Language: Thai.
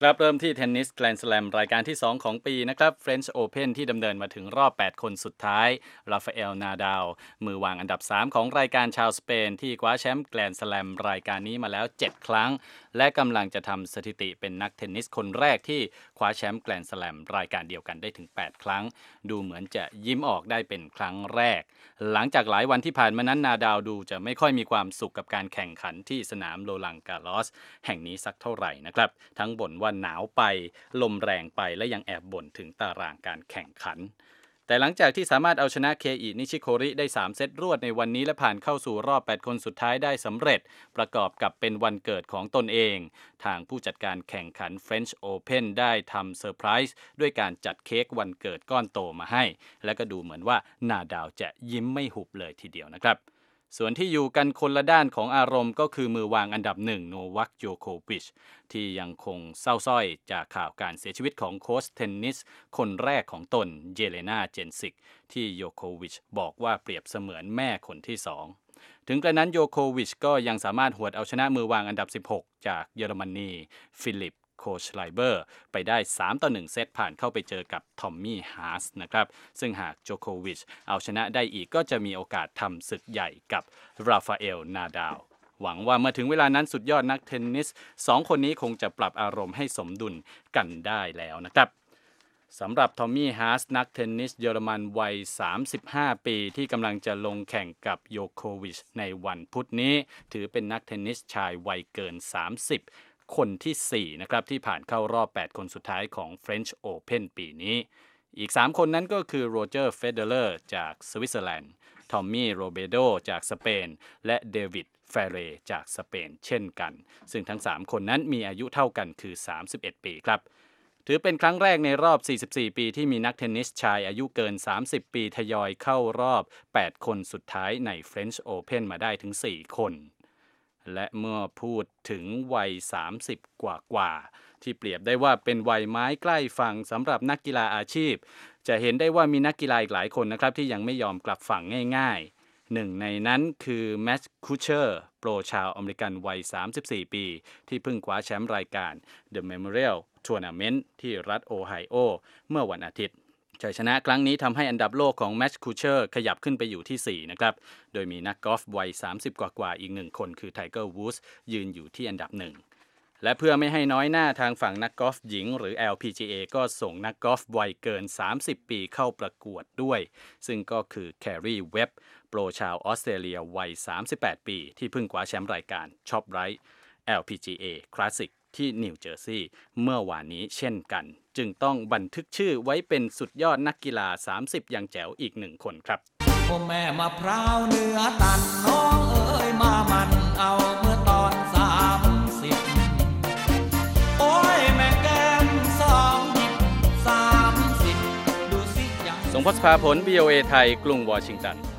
ครับเริ่มที่เทนนิสแกรนด์สแลมรายการที่2ของปีนะครับ French Open ที่ดำเนินมาถึงรอบ8คนสุดท้ายราฟาเอลนาดาลมือวางอันดับ3ของรายการชาวสเปนที่คว้าแชมป์แกรนด์สแลมรายการนี้มาแล้ว7ครั้งและกำลังจะทำสถิติเป็นนักเทนนิสคนแรกที่คว้าแชมป์แกรนด์สแลมรายการเดียวกันได้ถึง8ครั้งดูเหมือนจะยิ้มออกได้เป็นครั้งแรกหลังจากหลายวันที่ผ่านมานั้นนาดาลดูจะไม่ค่อยมีความสุขกับการแข่งขันที่สนามโรลังกาลอสแห่งนี้สักเท่าไหร่นะครับทั้งบ่นว่าหนาวไปลมแรงไปและยังแอบบ่นถึงตารางการแข่งขันแต่หลังจากที่สามารถเอาชนะเคอินิชิโคริได้3เซตรวดในวันนี้และผ่านเข้าสู่รอบ8คนสุดท้ายได้สำเร็จประกอบกับเป็นวันเกิดของตนเองทางผู้จัดการแข่งขัน French Open ได้ทำเซอร์ไพรส์ด้วยการจัดเค้กวันเกิดก้อนโตมาให้และก็ดูเหมือนว่านาดาลจะยิ้มไม่หุบเลยทีเดียวนะครับส่วนที่อยู่กันคนละด้านของอารมณ์ก็คือมือวางอันดับ1โนวัคโยโควิชที่ยังคงเศร้าส้อยจากข่าวการเสียชีวิตของโค้ชเทนนิสคนแรกของตนเยเลนาเจนซิกที่โยโควิชบอกว่าเปรียบเสมือนแม่คนที่2ถึงกระนั้นโยโควิชก็ยังสามารถหวดเอาชนะมือวางอันดับ16จากเยอรมนีฟิลิปโคชไลเบอร์ไปได้3-1เซตผ่านเข้าไปเจอกับทอมมี่ฮาร์สนะครับซึ่งหากโจโควิชเอาชนะได้อีกก็จะมีโอกาสทำศึกใหญ่กับราฟาเอลนาดาลหวังว่าเมื่อถึงเวลานั้นสุดยอดนักเทนนิส2คนนี้คงจะปรับอารมณ์ให้สมดุลกันได้แล้วนะครับสำหรับทอมมี่ฮาร์สนักเทนนิสเยอรมันวัย35ปีที่กำลังจะลงแข่งกับโยโควิชในวันพุธนี้ถือเป็นนักเทนนิสชายวัยเกิน30คนที่4นะครับที่ผ่านเข้ารอบ8คนสุดท้ายของ French Open ปีนี้อีก3คนนั้นก็คือโรเจอร์เฟเดเลอร์จากสวิตเซอร์แลนด์ทอมมี่โรเบโดจากสเปนและเดวิดเฟเรจากสเปนเช่นกันซึ่งทั้ง3คนนั้นมีอายุเท่ากันคือ31ปีครับถือเป็นครั้งแรกในรอบ44ปีที่มีนักเทนนิสชายอายุเกิน30ปีทยอยเข้ารอบ8คนสุดท้ายใน French Open มาได้ถึง4คนและเมื่อพูดถึงวัย30กว่าที่เปรียบได้ว่าเป็นวัยไม้ใกล้ฝั่งสำหรับนักกีฬาอาชีพจะเห็นได้ว่ามีนักกีฬาอีกหลายคนนะครับที่ยังไม่ยอมกลับฝั่งง่ายๆหนึ่งในนั้นคือแมทต์คูเชอร์โปรชาวอเมริกันวัย34ปีที่เพิ่งคว้าแชมป์รายการ The Memorial Tournament ที่รัฐโอไฮโอเมื่อวันอาทิตย์ชัยชนะครั้งนี้ทำให้อันดับโลกของแมทต์คูเชอร์ขยับขึ้นไปอยู่ที่4นะครับโดยมีนักกอล์ฟวัย30กว่าอีก1คนคือไทเกอร์วูดส์ยืนอยู่ที่อันดับ1และเพื่อไม่ให้น้อยหน้าทางฝั่งนักกอล์ฟหญิงหรือ LPGA ก็ส่งนักกอล์ฟวัยเกิน30ปีเข้าประกวดด้วยซึ่งก็คือแคร์รีเว็บโปรชาวออสเตรเลียวัย38ปีที่เพิ่งคว้าแชมป์รายการช็อปไรท์ LPGA Classicที่นิวเจอร์ซีย์เมื่อวานนี้เช่นกันจึงต้องบันทึกชื่อไว้เป็นสุดยอดนักกีฬา30ยังแจ๋วอีก1คนครับโอ้แม่มะพร้าวเนื้อตันน้องเอ๋ยมามันเอาเมื่อตอน30โอ้ยแม่แก้ม2 30ดูสิยังสงพศภาผล VOA ไทยกรุงวอชิงตัน